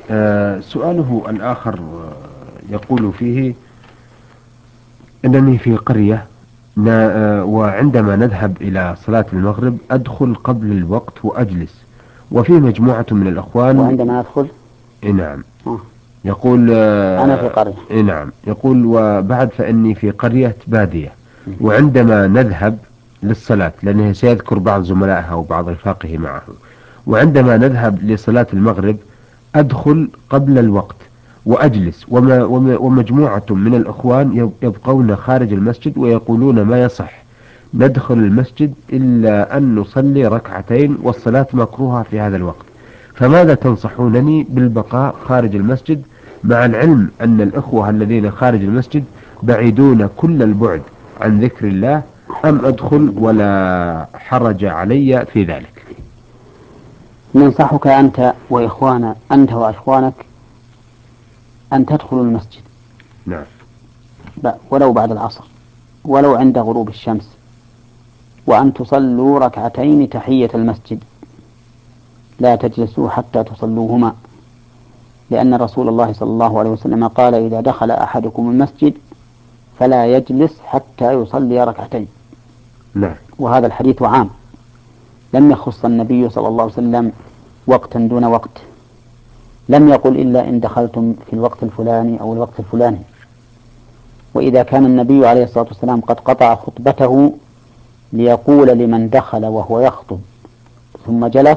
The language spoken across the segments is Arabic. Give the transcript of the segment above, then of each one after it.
سؤاله الآخر يقول فيه: أنني في قرية وعندما نذهب إلى صلاة المغرب أدخل قبل الوقت وأجلس، وفي مجموعة من الأخوان. وعندما أدخل. نعم. آه. يقول أنا في قرية. نعم، يقول: وبعد فإني في قرية بادية، وعندما نذهب للصلاة، لأنه سيذكر بعض زملائها وبعض رفاقه معه، وعندما نذهب لصلاة المغرب أدخل قبل الوقت وأجلس، ومجموعة من الأخوان يبقون خارج المسجد ويقولون ما يصح ندخل المسجد إلا أن نصلي ركعتين والصلاة مكروهة في هذا الوقت، فماذا تنصحونني بالبقاء خارج المسجد، مع العلم أن الأخوة الذين خارج المسجد بعيدون كل البعد عن ذكر الله، أم أدخل ولا حرج علي في ذلك؟ ننصحك أنت وإخوانك أن تدخلوا المسجد نعم. ولو بعد العصر، ولو عند غروب الشمس، وأن تصلوا ركعتين تحية المسجد، لا تجلسوا حتى تصلوهما، لأن رسول الله صلى الله عليه وسلم قال: إذا دخل أحدكم المسجد فلا يجلس حتى يصلي ركعتين. نعم. وهذا الحديث عام، لم يخص النبي صلى الله عليه وسلم وقتا دون وقت، لم يقل إلا إن دخلتم في الوقت الفلاني أو الوقت الفلاني. وإذا كان النبي عليه الصلاة والسلام قد قطع خطبته ليقول لمن دخل وهو يخطب ثم جلس: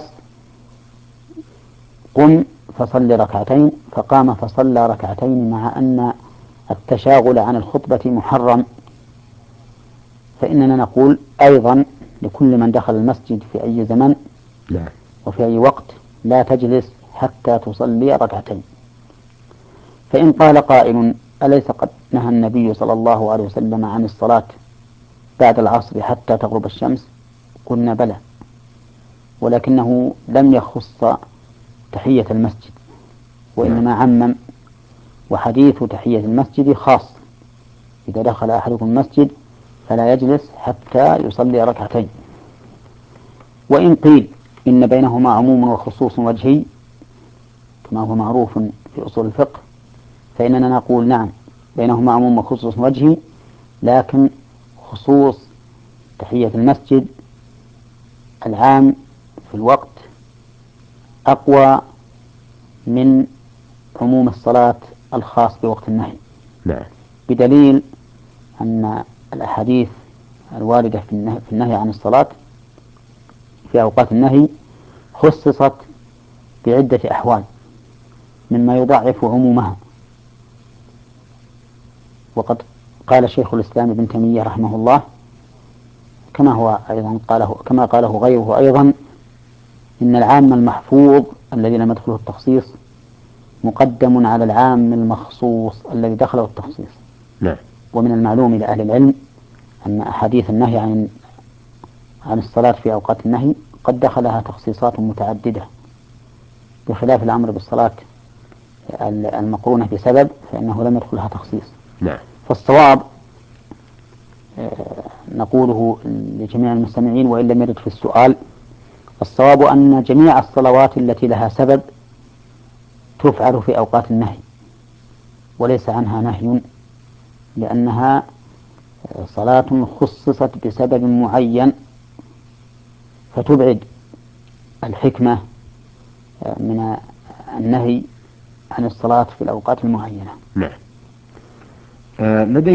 قم فصل ركعتين، فقام فصلى ركعتين، مع أن التشاغل عن الخطبة محرم، فإننا نقول أيضا لكل من دخل المسجد في أي زمن نعم. وفي أي وقت: لا تجلس حتى تصلي ركعتين. فإن قال قائل: أليس قد نهى النبي صلى الله عليه وسلم عن الصلاة بعد العصر حتى تغرب الشمس؟ قلنا: بلى، ولكنه لم يخص تحية المسجد، نعم. وإنما عمم، وحديث تحية المسجد خاص: إذا دخل أحدكم المسجد فلا يجلس حتى يصلي ركعتين. وإن قيل إن بينهما عموم وخصوص وجهي كما هو معروف في أصول الفقه، فإننا نقول: نعم، بينهما عموم وخصوص وجهي، لكن خصوص تحية المسجد العام في الوقت أقوى من عموم الصلاة الخاص بوقت النهي، نعم. بدليل أن الأحاديث الواردة في النهي عن الصلاة في أوقات النهي خصصت بعدة أحوال مما يضعف عمومها. وقد قال شيخ الإسلام ابن تيمية رحمه الله، كما قاله غيره أيضا: إن العام المحفوظ الذي لم يدخله التخصيص مقدم على العام المخصوص الذي دخله التخصيص. نعم. ومن المعلوم لأهل العلم أن أحاديث النهي عن الصلاة في أوقات النهي قد دخلها تخصيصات متعددة، بخلاف الأمر بالصلاة المقرونة بسبب فإنه لم يدخلها تخصيص. نعم. فالصواب نقوله لجميع المستمعين وإن لم يرد في السؤال: الصواب أن جميع الصلوات التي لها سبب تفعل في أوقات النهي وليس عنها نهي، لأنها صلاة خصصت بسبب معين، فتبعد الحكمة من النهي عن الصلاة في الأوقات المعينة. نعم. لدي